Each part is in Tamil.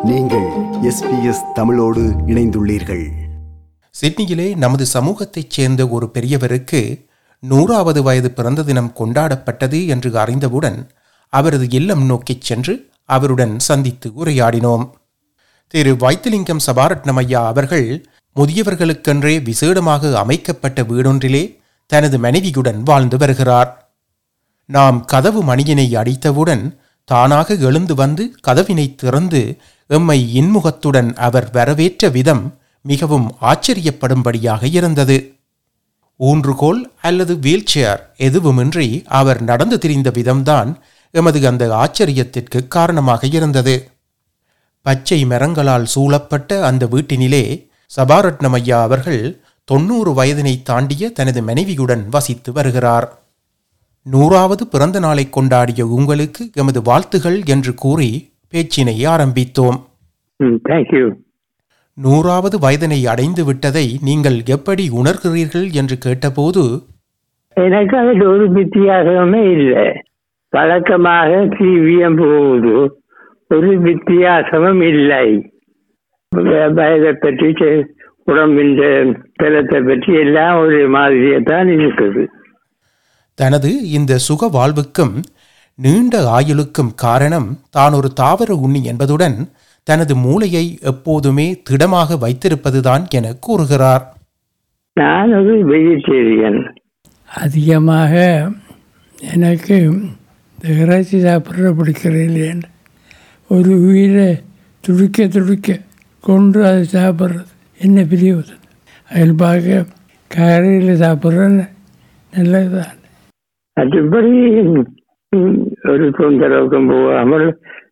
நீங்கள் SBS தமிழோடு இணைந்துள்ளீர்கள். சிட்னியிலே நமது சமூகத்தைச் சேர்ந்த ஒரு பெரியவருக்கு 100வது வயது பிறந்த தினம் கொண்டாடப்பட்டது என்று அறிந்தவுடன் அவரது இல்லம் நோக்கிச் சென்று அவருடன் சந்தித்து உரையாடினோம். திரு வைத்திலிங்கம் சபாரட்னமையா அவர்கள் முதியவர்களுக்கென்றே விசேடமாக அமைக்கப்பட்ட வீடொன்றிலே தனது மனைவியுடன் வாழ்ந்து வருகிறார். நாம் கதவு மணியினை அடித்தவுடன் தானாக எழுந்து வந்து கதவினை திறந்து எம்மை இன்முகத்துடன் அவர் வரவேற்ற விதம் மிகவும் ஆச்சரியப்படும்படியாக இருந்தது. ஊன்றுகோல் அல்லது வீல்சேர் எதுவுமின்றி அவர் நடந்து திரிந்த விதம்தான் எமது அந்த ஆச்சரியத்திற்கு காரணமாக இருந்தது. பச்சை மரங்களால் சூழப்பட்ட அந்த வீட்டினிலே சபாரட்னமையா அவர்கள் 90 வயதினை தாண்டிய தனது மனைவியுடன் வசித்து வருகிறார். 100வது பிறந்த நாளை கொண்டாடிய உங்களுக்கு எமது வாழ்த்துகள் என்று கூறி பேச்சினை ஆரம்பித்தோம். 100வது வயதினை அடைந்து விட்டதை நீங்கள் எப்படி உணர்கிறீர்கள் என்று கேட்டபோது, எனக்கு அதில் ஒரு வித்தியாசமே இல்லை. வழக்கமாக டிவியம் போகுது, ஒரு வித்தியாசமும் இல்லை. வயதை பற்றி, உடம்பின் பலத்தை பற்றி எல்லாம் ஒரு மாதிரியே தான் இருக்குது. தனது இந்த சுக வாழ்வுக்கும் நீண்ட ஆயுளுக்கும் காரணம் தான் ஒரு தாவர உண்ணி என்பதுடன் தனது மூளையை எப்போதுமே திடமாக வைத்திருப்பதுதான் என கூறுகிறார். நான் ஒரு வெஜிடேரியன். அதிகமாக எனக்கு இறைச்சி சாப்பிட்ற பிடிக்கிறேன். ஒரு உயிரை துடிக்க கொண்டு அதை சாப்பிட்றது என்ன பிரிவுது. அதில் பார்க்க கரையில் சாப்பிட்றது நல்லதுதான். மற்றபடி ஒரு தொந்தரவுக்கும் போகாமல்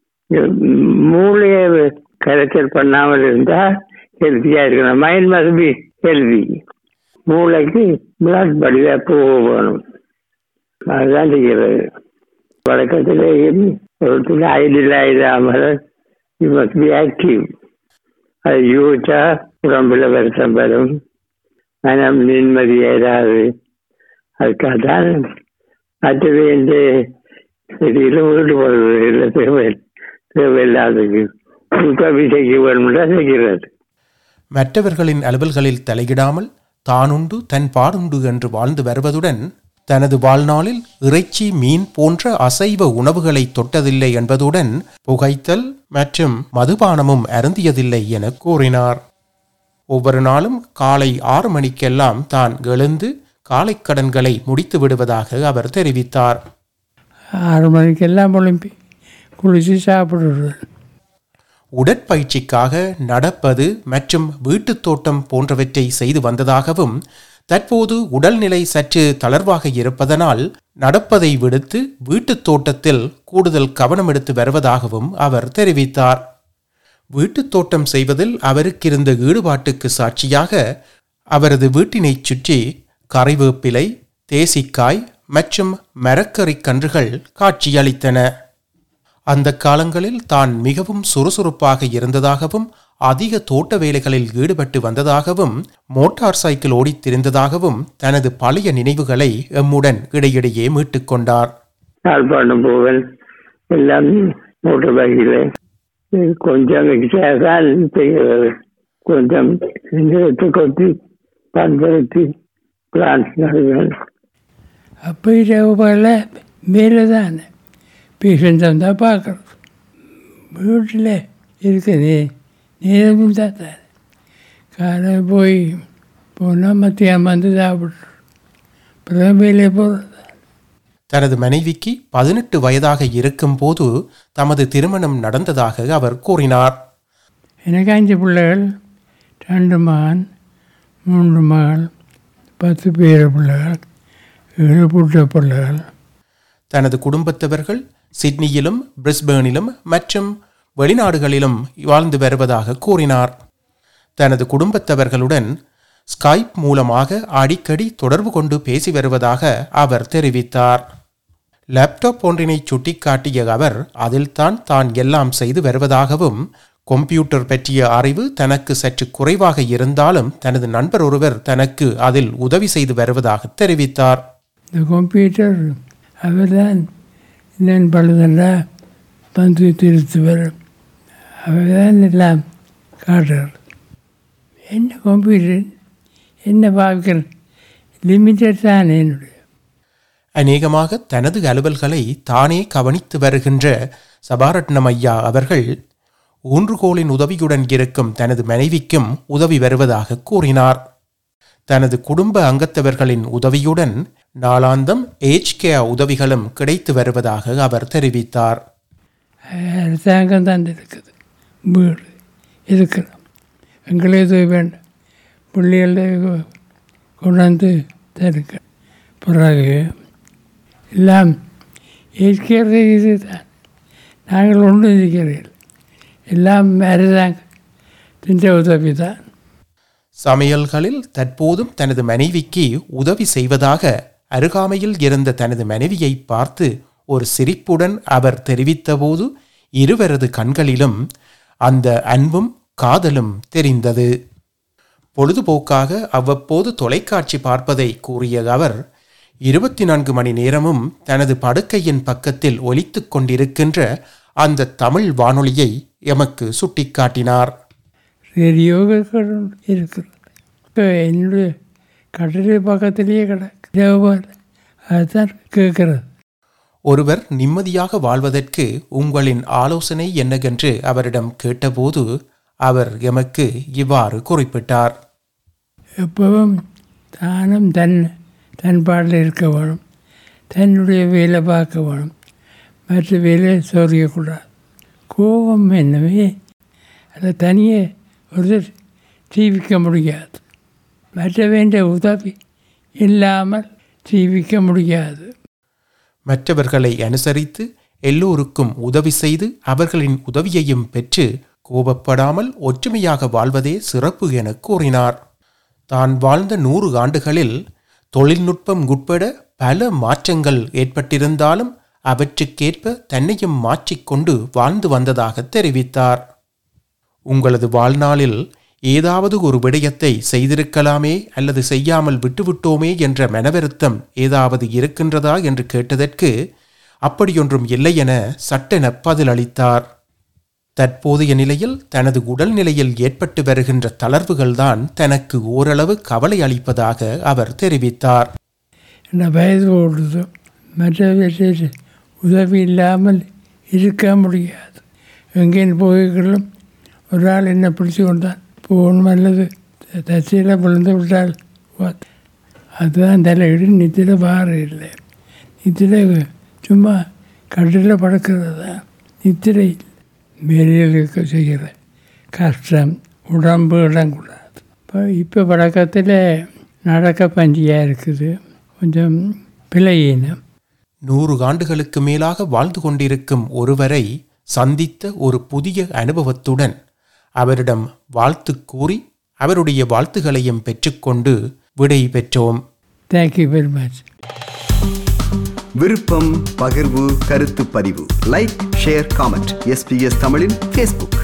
மூளையை கரைச்சல் பண்ணாமல் இருந்தால் ஹெல்த்தியாக இருக்கணும். Mind must be healthy. மூளைக்கு பிளட் படிவா போக வேணும். அதுதான் செய்கிறது. வழக்கத்திலே ஒரு ஐடியில் ஆயிடாமல் யூ மஸ்ட் பி ஆக்டிவ். அது யோசிச்சா உடம்புல வருஷம் வரும், மனம் நிம்மதியாயிடாது. அதுக்காக தான் மற்றவே இந்த செடியில் ஈடுபடுவது தேவையில்லாதது உதவி செய்ய வேண்டும் செய்கிறது. மற்றவர்களின் அலுவல்களில் தலையிடாமல் தானுண்டு தன் பாடுண்டு என்று வாழ்ந்து வருவதுடன் தனது வாழ்நாளில் இறைச்சி, மீன் போன்ற அசைவ உணவுகளை தொட்டதில்லை என்பதுடன் புகைத்தல் மற்றும் மதுபானமும் அருந்தியதில்லை என கூறினார். ஒவ்வொரு நாளும் காலை 6 மணிக்கெல்லாம் தான் எழுந்து காலை கடன்களை முடித்து விடுவதாக அவர் தெரிவித்தார். 6 மணிக்கெல்லாம் புலம்பி குளிச்சு சாப்பிடுறது. உடற்பயிற்சிக்காக நடப்பது மற்றும் வீட்டுத் தோட்டம் போன்றவற்றை செய்து வந்ததாகவும் தற்போது உடல்நிலை சற்று தளர்வாக இருப்பதனால் நடப்பதை விடுத்து வீட்டுத் தோட்டத்தில் கூடுதல் கவனம் எடுத்து வருவதாகவும் அவர் தெரிவித்தார். வீட்டுத் தோட்டம் செய்வதில் அவருக்கிருந்த ஈடுபாட்டுக்கு சாட்சியாக அவரது வீட்டினைச் சுற்றி கறிவேப்பிலை, தேசிக்காய் மற்றும் மரக்கறி கன்றுகள் காட்சியளித்தன. அந்த காலங்களில் தான் மிகவும் சுறுசுறுப்பாக இருந்ததாகவும் அதிக தோட்ட வேலைகளில் ஈடுபட்டு வந்ததாகவும் மோட்டார் சைக்கிள் ஓடித் திரிந்ததாகவும் தனது பழைய நினைவுகளை எம்முடன் இடையிடையே மீட்டுக் கொண்டார். யாழ்ப்பாணம் போவன் எல்லாம் மோட்டார் பைக்கில் கொஞ்சம் கொஞ்சம் கொத்தி பண்படுத்தி அப்போ இரவுல மேலே தான் பேஷண்ட் தான் பார்க்குறது. வீட்டில் இருக்குது நேரமும் தான் காலை போனால் மத்தியானம் வந்து சாப்பிட்றோம். அப்புறம் வேலையை போகிறது. தனது மனைவிக்கு 18 வயதாக இருக்கும் போது தமது திருமணம் நடந்ததாக அவர் கூறினார். எனக்கு 5 பிள்ளைகள், 2 மகன், 3 மகள், 10 பேர பிள்ளைகள், 7 புட்ட பிள்ளைகள். தனது குடும்பத்தவர்கள் சிட்னியிலும் பிரிஸ்பேனிலும் மற்றும் வெளிநாடுகளிலும் வாழ்ந்து வருவதாக கூறினார். தனது குடும்பத்தவர்களுடன் ஸ்கைப் மூலமாக அடிக்கடி தொடர்பு கொண்டு பேசி வருவதாக அவர் தெரிவித்தார். லேப்டாப் ஒன்றினை சுட்டிக்காட்டிய அவர் அதில்தான் தான் எல்லாம் செய்து வருவதாகவும் கம்ப்யூட்டர் பற்றிய அறிவு தனக்கு சற்று குறைவாக இருந்தாலும் தனது நண்பர் ஒருவர் தனக்கு அதில் உதவி செய்து வருவதாக தெரிவித்தார். இந்த கம்ப்யூட்டர் அவர் தான் பழுதெல்லாம் வந்து திருத்துவர். அவதான் எல்லாம் காட்டுறது. என்ன கம்ப்யூட்டர் என்ன பாவிக்கிற லிமிட்டட் தான் என்னுடைய. அநேகமாக தனது அலுவல்களை தானே கவனித்து வருகின்ற சபாரட்னம் ஐயா அவர்கள் ஊன்றுகோலின் உதவியுடன் இருக்கும் தனது மனைவிக்கும் உதவி வருவதாக கூறினார். தனது குடும்ப அங்கத்தவர்களின் உதவியுடன் நாளாந்தம் ஏஜ் கேர் உதவிகளும் கிடைத்து வருவதாக அவர் தெரிவித்தார். அரசாங்கம் தான் இருக்குது, வீடு இருக்கிறோம், எங்களே உதவி வேண்டாம், பிள்ளைகள கொண்டாந்து தருங்க. பிறகு எல்லாம் ஏற்கிறது இது தான், நாங்கள் ஒன்றும் இருக்கிறீர்கள், எல்லாம் அரசாங்கத்தின் உதவி தான். சமையல்களில் தற்போதும் தனது மனைவிக்கு உதவி செய்வதாக அருகாமையில் இருந்த தனது மனைவியை பார்த்து ஒரு சிரிப்புடன் அவர் தெரிவித்தபோது இருவரது கண்களிலும் அந்த அன்பும் காதலும் தெரிந்தது. பொழுதுபோக்காக அவ்வப்போது தொலைக்காட்சி பார்ப்பதை கூறிய அவர் 24 மணி நேரமும் தனது படுக்கையின் பக்கத்தில் ஒலித்துக் கொண்டிருக்கின்ற அந்த தமிழ் வானொலியை எமக்கு சுட்டிக்காட்டினார். ரேடியோ இருக்கிறது, என்னுடைய கடலை பக்கத்திலேயே கிடக்கு, அதுதான் கேட்கறது. ஒருவர் நிம்மதியாக வாழ்வதற்கு உங்களின் ஆலோசனை என்னவென்று அவரிடம் கேட்டபோது அவர் எமக்கு இவ்வாறு குறிப்பிட்டார். எப்பவும் தானும் தன் பாட்டில் இருக்க வேணும், தன்னுடைய வேலை பார்க்க வேணும், மற்ற வேலையை சொரியக்கூடாது. கோபம் என்னவே அதை தனியே ஒருத்தர் ஜீவிக்க முடியாது, மற்ற வேண்டிய உதவி இல்லாமல் ஜீவிக்க முடியாது. மற்றவர்களை அனுசரித்து எல்லோருக்கும் உதவி செய்து அவர்களின் உதவியையும் பெற்று கோபப்படாமல் ஒற்றுமையாக வாழ்வதே சிறப்பு என கூறினார். தான் வாழ்ந்த 100 ஆண்டுகளில் தொழில்நுட்பம் உட்பட பல மாற்றங்கள் ஏற்பட்டிருந்தாலும் அவற்றுக்கேற்ப தன்னையும் மாற்றிக்கொண்டு வாழ்ந்து வந்ததாக தெரிவித்தார். உங்களது வாழ்நாளில் ஏதாவது ஒரு விடயத்தை செய்திருக்கலாமே அல்லது செய்யாமல் விட்டுவிட்டோமே என்ற மனவருத்தம் ஏதாவது இருக்கின்றதா என்று கேட்டதற்கு அப்படியொன்றும் இல்லை என சட்டென பதிலளித்தார். தற்போதைய நிலையில் தனது உடல்நிலையில் ஏற்பட்டு வருகின்ற தளர்வுகள்தான் தனக்கு ஓரளவு கவலை அளிப்பதாக அவர் தெரிவித்தார். வயது ஓடுது, மற்ற உதவி இல்லாமல் இருக்க முடியாது. எங்கேன்னு போய்களும் ஒரு ஆள் என்ன பிடிச்சி கொண்டான் போகணும், அல்லது தச்சையில் விழுந்து விட்டால் அதுதான் தலையிடு. நித்தில பாரு இல்லை, நித்தில சும்மா கட்டில் படுக்கிறது தான் நித்திரை. வெளியில் செய்கிற கஷ்டம் உடம்பு இடக்கூடாது. இப்போ பழக்கத்தில் நடக்க பஞ்சியாக இருக்குது, கொஞ்சம் பிழையினம். 100 ஆண்டுகளுக்கு மேலாக வாழ்ந்து கொண்டிருக்கும் ஒருவரை சந்தித்த ஒரு புதிய அனுபவத்துடன் அவரிடம் வாழ்த்து கூறி அவருடைய வாழ்த்துகளையும் பெற்றுக்கொண்டு விடை பெற்றோம். Thank you very much. விருப்பம், பகிர்வு, கருத்து பதிவு, லைக், ஷேர், காமெண்ட். SBS தமிழின் Facebook.